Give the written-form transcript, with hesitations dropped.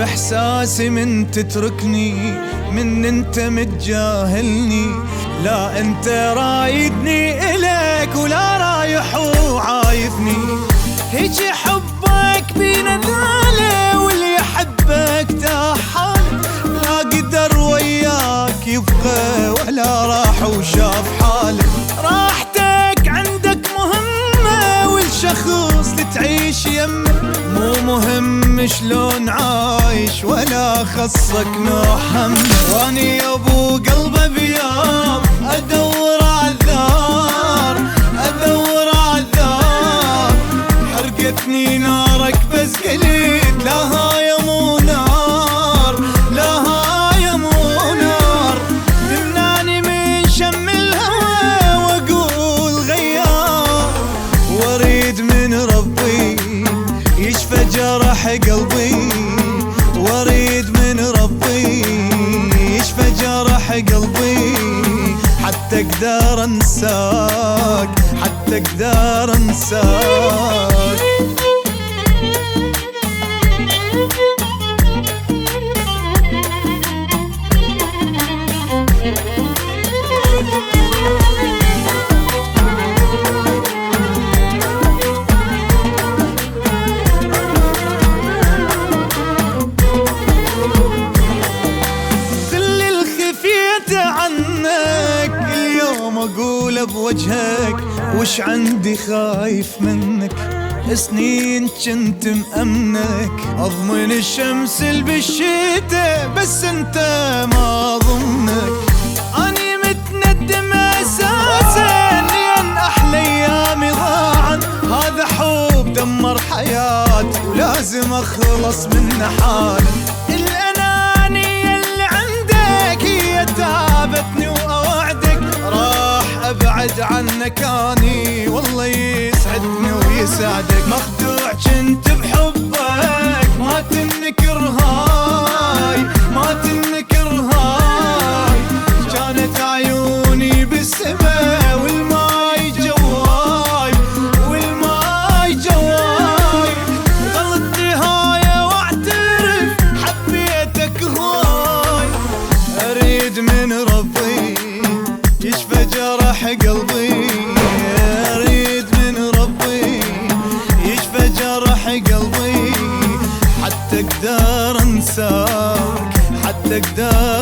احساسي من تتركني، من انت متجاهلني. لا انت رايدني اليك ولا رايح وعايفني. هيج حبك بينا ذاله واللي يحبك تاحل. لا قدر وياك يبقى ولا راح وشاف حاله. راحتك عندك مهمة والشخص اللي تعيش يمه. مو مهم شلون عايش ولا خصك نوع همه. واني يا ابو قلبه بيام ادور عالثار، ادور عالثار. حرقتني نارك بس قلت لا هاي مو نار، لا هاي مو نار. تمنعني من شم الهوى واقول غيار. واريد من ربي يشفى جرح قلبي، واريد من ربي يشفى جرح قلبي. حتى اقدر انساك، حتى اقدر انساك. عنك اليوم اقول بوجهك وش عندي خايف منك. سنين كنت مأمنك اضمن الشمس بالشتاء بس انت ما ضمنك. اني متندم اساسا لان احلى ايامي ضاعن. هذا حب دمر حياتي ولازم اخلص منه حالا. الانانية اللي عندك هي تعبتني واوعدك راح ابعد عنك اني والله يسعدني ويسعدك. مخدوع كنت بحبك ما تنكر هاي، ما تنكر هاي. كانت عيوني بالسما والماي جواي، والماي جواي. غلطتي هاي واعترف حبيتك هواي. اريد من ربي يشفى جرح قلبي، اريد من ربي يشفى جرح قلبي. حتى اقدر انساك، حتى اقدر